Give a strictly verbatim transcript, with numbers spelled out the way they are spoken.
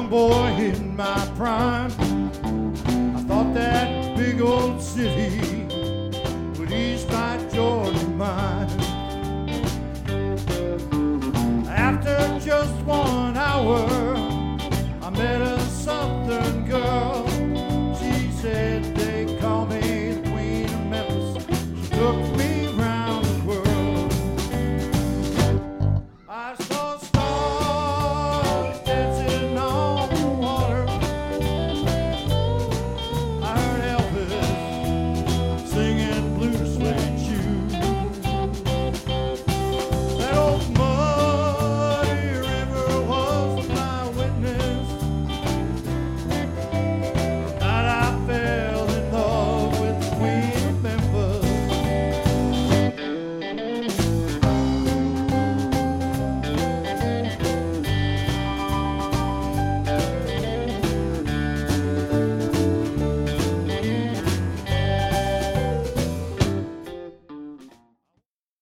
young boy in my prime, I thought that big old city would ease my Georgia mind. After just one hour